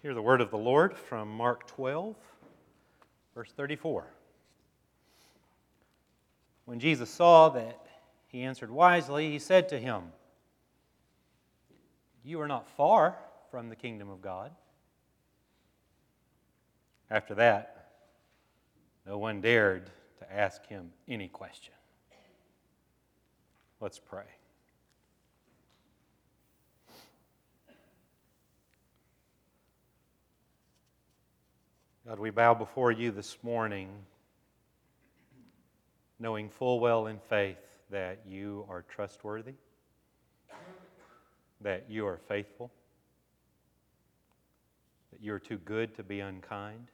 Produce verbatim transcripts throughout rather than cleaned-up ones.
Hear the word of the Lord from Mark twelve, verse thirty-four. When Jesus saw that he answered wisely, he said to him, "You are not far from the kingdom of God." After that, no one dared to ask him any question. Let's pray. God, we bow before you this morning, knowing full well in faith that you are trustworthy, that you are faithful, that you are too good to be unkind.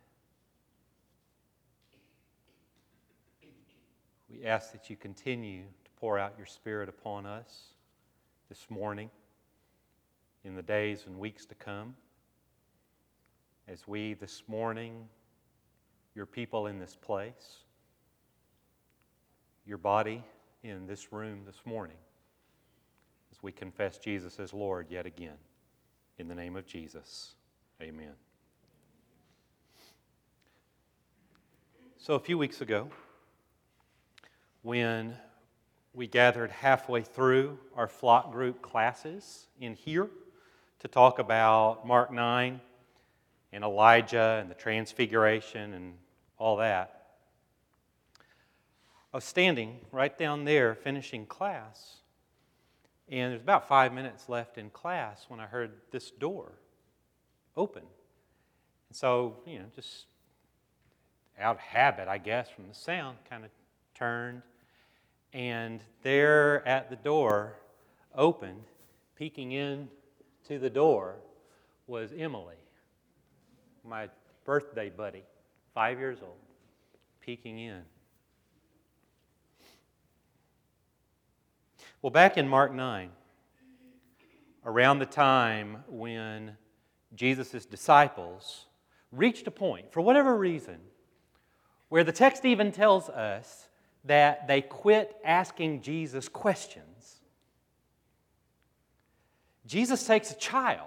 We ask that you continue to pour out your Spirit upon us this morning, in the days and weeks to come, as we this morning, your people in this place, your body in this room this morning, as we confess Jesus as Lord yet again. In the name of Jesus, amen. So a few weeks ago, when we gathered halfway through our flock group classes in here to talk about Mark nine and Elijah and the Transfiguration and all that, I was standing right down there finishing class, and there's about five minutes left in class when I heard this door open. And so, you know, just out of habit, I guess, from the sound, kind of turned, and there at the door, opened, peeking in to the door, was Emily, my birthday buddy, five years old, peeking in. Well, back in Mark nine, around the time when Jesus' disciples reached a point, for whatever reason, where the text even tells us that they quit asking Jesus questions, Jesus takes a child,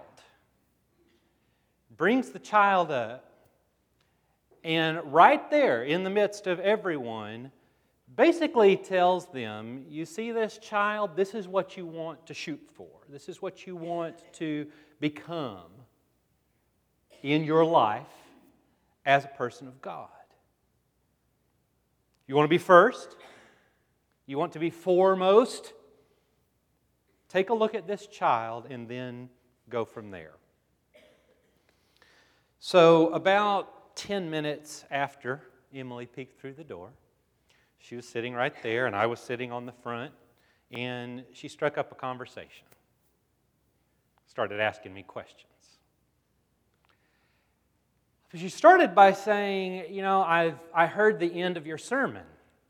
brings the child up, and right there in the midst of everyone, basically tells them, you see this child, this is what you want to shoot for. This is what you want to become in your life as a person of God. You want to be first? You want to be foremost? Take a look at this child and then go from there. So about ten minutes after Emily peeked through the door, she was sitting right there and I was sitting on the front, and she struck up a conversation. Started asking me questions. She started by saying, you know, I've I heard the end of your sermon.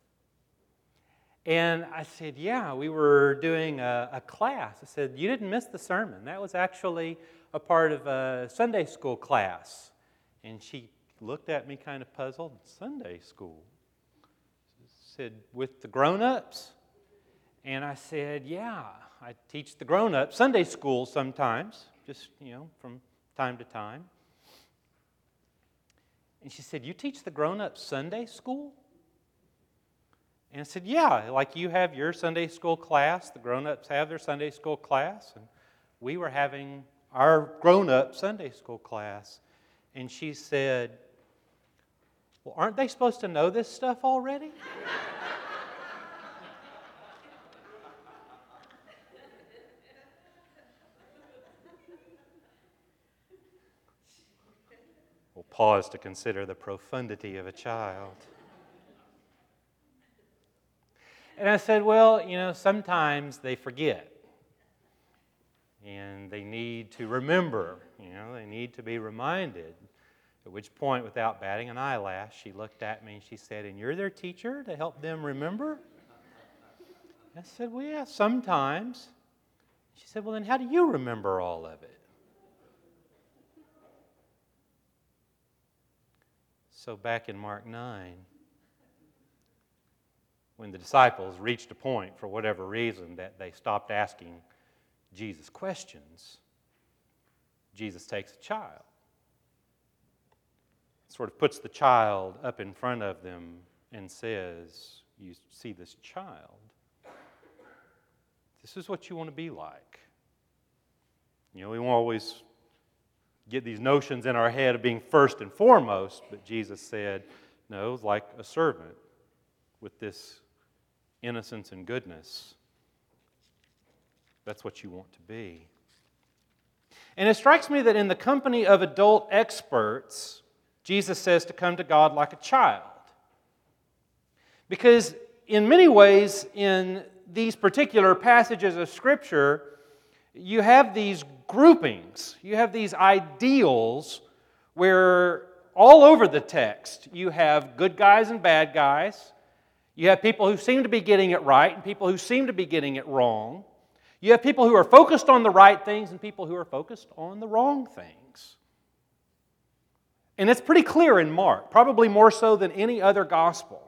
And I said, yeah, we were doing a, a class. I said, you didn't miss the sermon. That was actually a part of a Sunday school class. And she looked at me kind of puzzled. Sunday school? She said, with the grown-ups? And I said, yeah, I teach the grown-ups Sunday school sometimes, just, you know, from time to time. And she said, you teach the grown-ups Sunday school? And I said, yeah, like you have your Sunday school class, the grown-ups have their Sunday school class, and we were having our grown-up Sunday school class. And she said, well, aren't they supposed to know this stuff already? We'll pause to consider the profundity of a child. And I said, well, you know, sometimes they forget. And they need to remember, you know, they need to be reminded. At which point, without batting an eyelash, she looked at me and she said, and you're their teacher to help them remember? I said, well, yeah, sometimes. She said, well, then how do you remember all of it? So back in Mark nine, when the disciples reached a point, for whatever reason, that they stopped asking Jesus questions, Jesus takes a child, sort of puts the child up in front of them and says, you see this child, this is what you want to be like. You know, we won't always get these notions in our head of being first and foremost, but Jesus said, no, like a servant with this innocence and goodness. That's what you want to be. And it strikes me that in the company of adult experts, Jesus says to come to God like a child. Because in many ways, in these particular passages of Scripture, you have these groupings, you have these ideals where all over the text you have good guys and bad guys. You have people who seem to be getting it right and people who seem to be getting it wrong. You have people who are focused on the right things and people who are focused on the wrong things. And it's pretty clear in Mark, probably more so than any other gospel.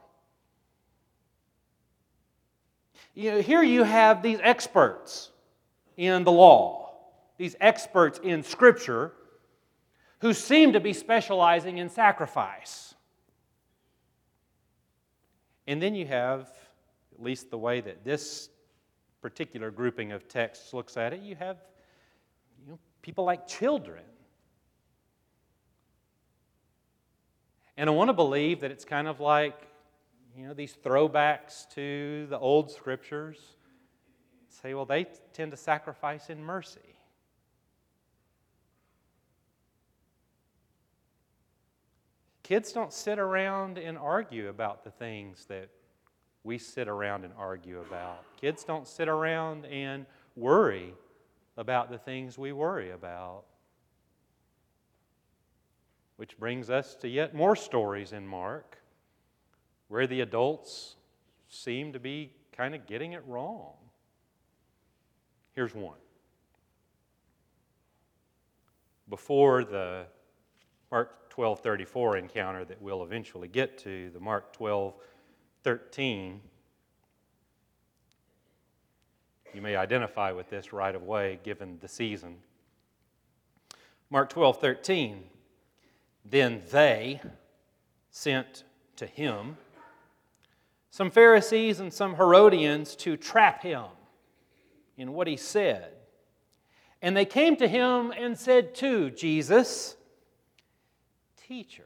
You know, here you have these experts in the law, these experts in Scripture, who seem to be specializing in sacrifice. And then you have, at least the way that this particular grouping of texts looks at it, you have you know, people like children. And I want to believe that it's kind of like, you know, these throwbacks to the old Scriptures. Say, well, they tend to sacrifice in mercy. Kids don't sit around and argue about the things that we sit around and argue about. Kids don't sit around and worry about the things we worry about. Which brings us to yet more stories in Mark where the adults seem to be kind of getting it wrong. Here's one. Before the Mark twelve thirty-four encounter that we'll eventually get to, the Mark twelve thirteen, you may identify with this right away given the season. Mark twelve thirteen, then they sent to him some Pharisees and some Herodians to trap him in what he said. And they came to him and said to Jesus, Teacher,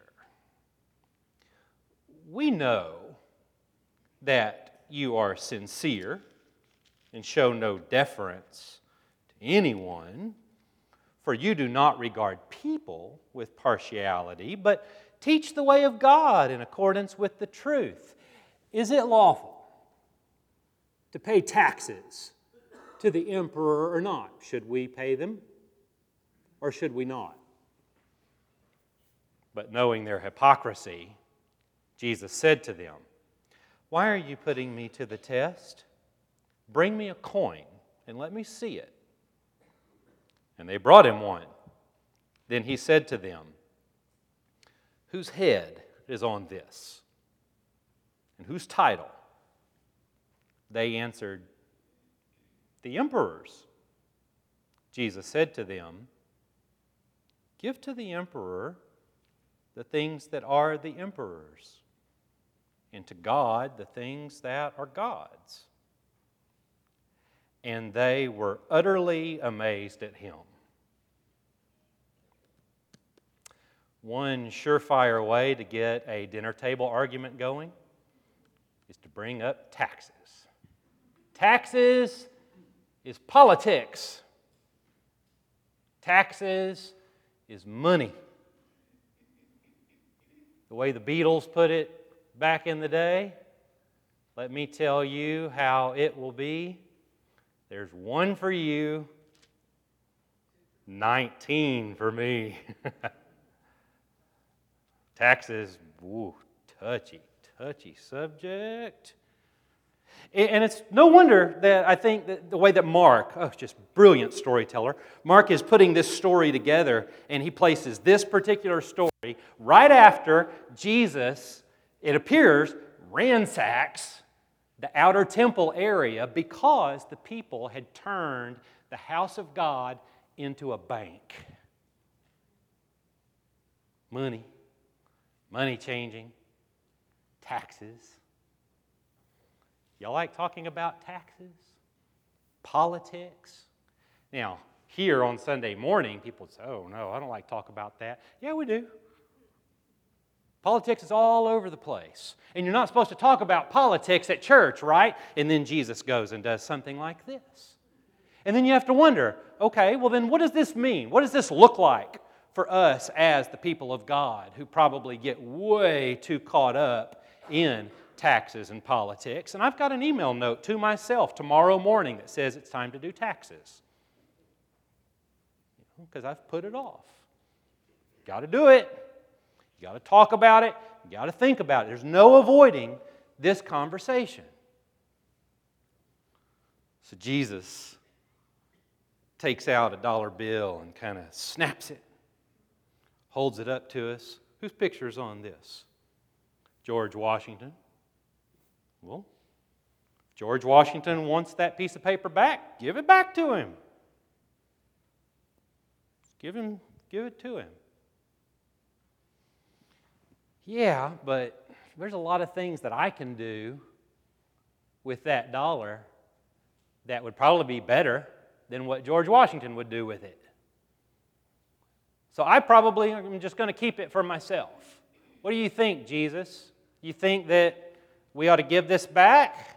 we know that you are sincere and show no deference to anyone, for you do not regard people with partiality, but teach the way of God in accordance with the truth. Is it lawful to pay taxes to the emperor or not? Should we pay them or should we not? But knowing their hypocrisy, Jesus said to them, Why are you putting me to the test? Bring me a coin and let me see it. And they brought him one. Then he said to them, Whose head is on this? And whose title? They answered, The emperor's. Jesus said to them, Give to the emperor the things that are the emperor's, and to God the things that are God's. And they were utterly amazed at him. One surefire way to get a dinner table argument going is to bring up taxes. Taxes is politics. Taxes is money. The way the Beatles put it back in the day, let me tell you how it will be. There's one for you, nineteen for me. Taxes, woo, touchy, touchy subject. And it's no wonder that I think that the way that Mark, oh, just brilliant storyteller, Mark is putting this story together, and he places this particular story right after Jesus, it appears, ransacks the outer temple area because the people had turned the house of God into a bank. Money, money changing, taxes. Y'all like talking about taxes? Politics? Now, here on Sunday morning, people say, oh no, I don't like to talk about that. Yeah, we do. Politics is all over the place. And you're not supposed to talk about politics at church, right? And then Jesus goes and does something like this. And then you have to wonder, okay, well then what does this mean? What does this look like for us as the people of God who probably get way too caught up in taxes and politics? And I've got an email note to myself tomorrow morning that says it's time to do taxes. Because I've put it off. Got to do it. You got to talk about it. You got to think about it. There's no avoiding this conversation. So Jesus takes out a dollar bill and kind of snaps it, holds it up to us. Whose picture's on this? George Washington. Well, George Washington wants that piece of paper back. Give it back to him. Give him, give it to him. Yeah, but there's a lot of things that I can do with that dollar that would probably be better than what George Washington would do with it. So I probably am just going to keep it for myself. What do you think, Jesus? You think that we ought to give this back?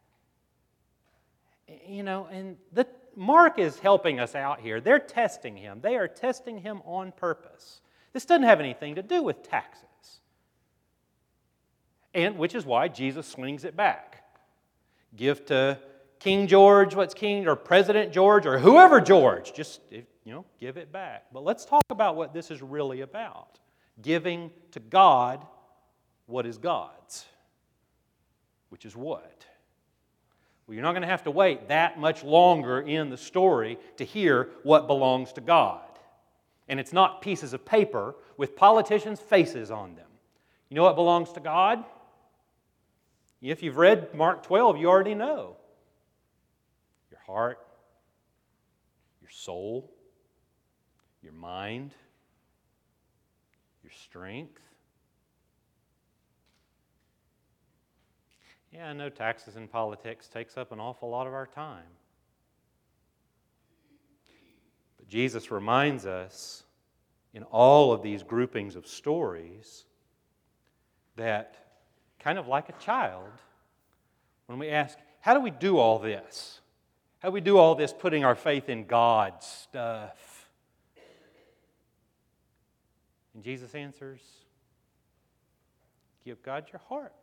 You know, and the, Mark is helping us out here. They're testing him. They are testing him on purpose. This doesn't have anything to do with taxes. And which is why Jesus swings it back. Give to King George what's King, or President George, or whoever George. Just, you know, give it back. But let's talk about what this is really about. Giving to God what is God's. Which is what? Well, you're not going to have to wait that much longer in the story to hear what belongs to God. And it's not pieces of paper with politicians' faces on them. You know what belongs to God? If you've read Mark twelve, you already know. Your heart, your soul, your mind, your strength. Yeah, I know taxes and politics takes up an awful lot of our time. But Jesus reminds us in all of these groupings of stories that, kind of like a child, when we ask, how do we do all this? How do we do all this putting our faith in God's stuff? And Jesus answers, give God your heart.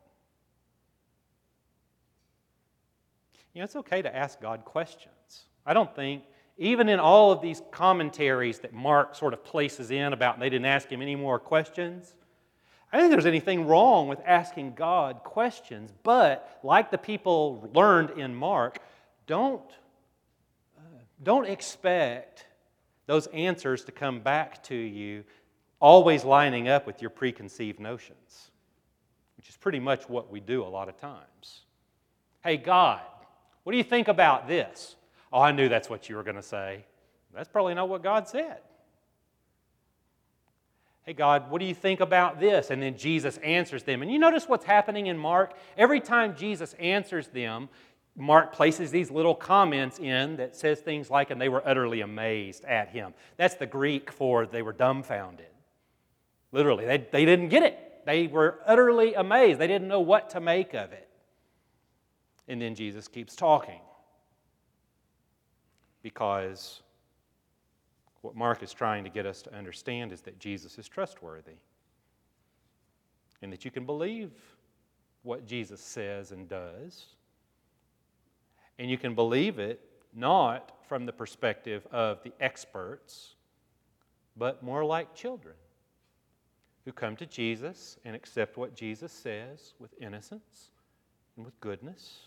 You know, it's okay to ask God questions. I don't think, even in all of these commentaries that Mark sort of places in about they didn't ask him any more questions, I don't think there's anything wrong with asking God questions, but like the people learned in Mark, don't, uh, don't expect those answers to come back to you always lining up with your preconceived notions, which is pretty much what we do a lot of times. Hey, God, what do you think about this? Oh, I knew that's what you were going to say. That's probably not what God said. Hey, God, what do you think about this? And then Jesus answers them. And you notice what's happening in Mark? Every time Jesus answers them, Mark places these little comments in that says things like, and they were utterly amazed at him. That's the Greek for they were dumbfounded. Literally, they, they didn't get it. They were utterly amazed. They didn't know what to make of it. And then Jesus keeps talking. Because what Mark is trying to get us to understand is that Jesus is trustworthy. And that you can believe what Jesus says and does. And you can believe it not from the perspective of the experts, but more like children who come to Jesus and accept what Jesus says with innocence and with goodness.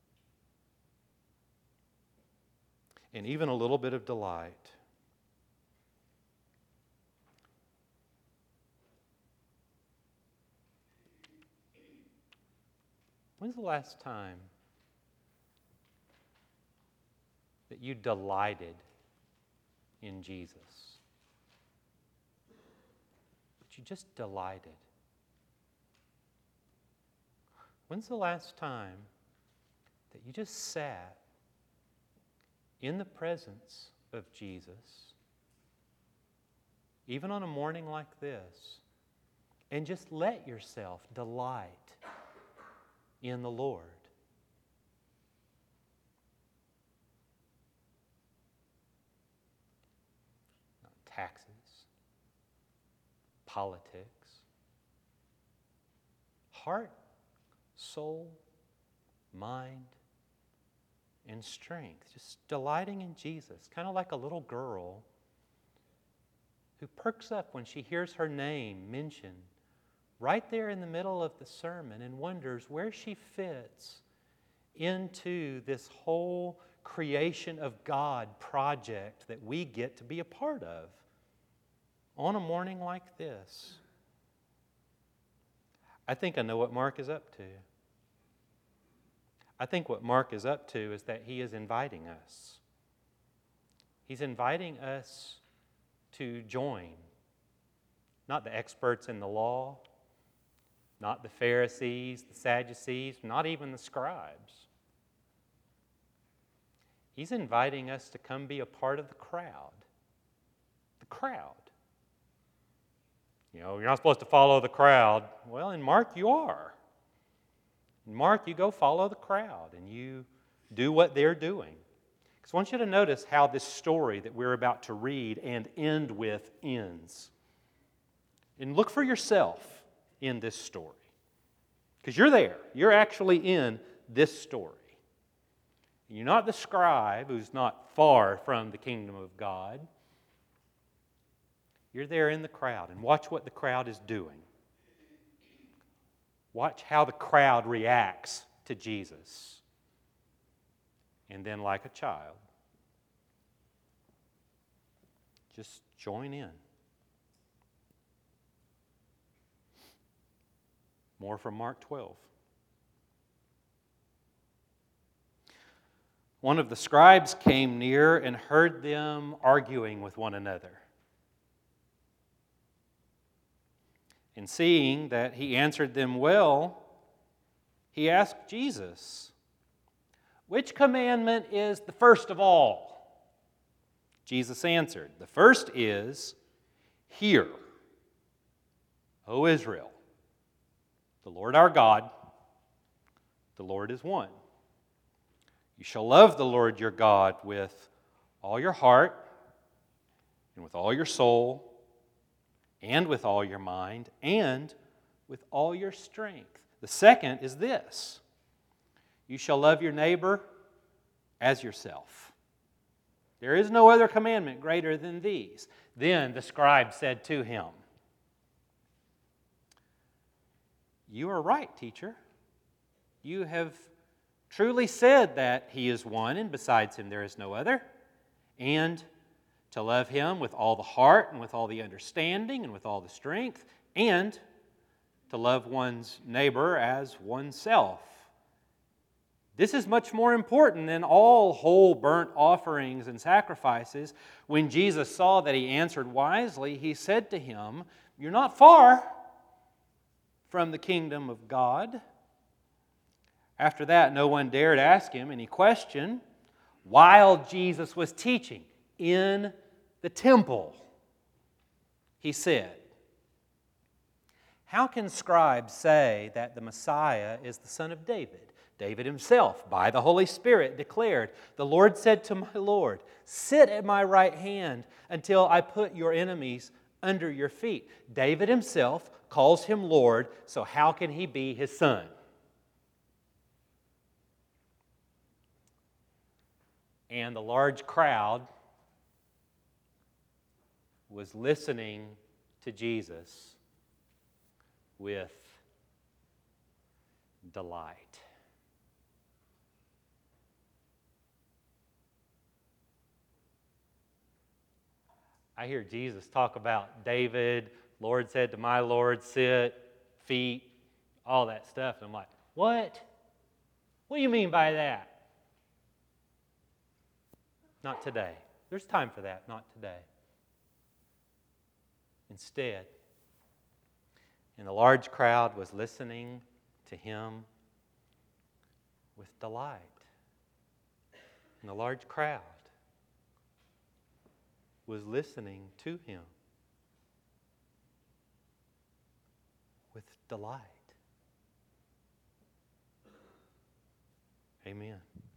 And even a little bit of delight. When's the last time that you delighted in Jesus? That you just delighted. When's the last time that you just sat in the presence of Jesus, even on a morning like this, and just let yourself delight in the Lord? Not taxes, politics, heart, soul, mind, and strength. Just delighting in Jesus, kind of like a little girl who perks up when she hears her name mentioned right there in the middle of the sermon and wonders where she fits into this whole creation of God project that we get to be a part of on a morning like this. I think I know what Mark is up to. I think what Mark is up to is that he is inviting us. He's inviting us to join, not the experts in the law, not the Pharisees, the Sadducees, not even the scribes. He's inviting us to come be a part of the crowd. The crowd. You know, you're not supposed to follow the crowd. Well, in Mark, you are. In Mark, you go follow the crowd and you do what they're doing. Because I want you to notice how this story that we're about to read and end with ends. And look for yourself in this story. Because you're there. You're actually in this story. You're not the scribe who's not far from the kingdom of God. You're there in the crowd, and watch what the crowd is doing. Watch how the crowd reacts to Jesus. And then, like a child, just join in. More from Mark twelve. One of the scribes came near and heard them arguing with one another. And seeing that he answered them well, he asked Jesus, "Which commandment is the first of all?" Jesus answered, "The first is, 'Hear, O Israel, the Lord our God, the Lord is one. You shall love the Lord your God with all your heart and with all your soul and with all your mind and with all your strength. The second is this: you shall love your neighbor as yourself. There is no other commandment greater than these." Then the scribe said to him, "You are right, teacher. You have truly said that He is one, and besides Him there is no other, and to love Him with all the heart and with all the understanding and with all the strength, and to love one's neighbor as oneself. This is much more important than all whole burnt offerings and sacrifices." When Jesus saw that he answered wisely, he said to him, "You're not far from the kingdom of God." After that, no one dared ask him any question while Jesus was teaching in the temple. He said, "How can scribes say that the Messiah is the son of David? David himself, by the Holy Spirit, declared, 'The Lord said to my Lord, sit at my right hand until I put your enemies under your feet.' David himself calls him Lord, so how can he be his son?" And the large crowd was listening to Jesus with delight. I hear Jesus talk about David, Lord said to my Lord, sit, feet, all that stuff. And I'm like, what? What do you mean by that? Not today. There's time for that, not today. Instead, and the large crowd was listening to him with delight. And the large crowd was listening to him with delight. Amen.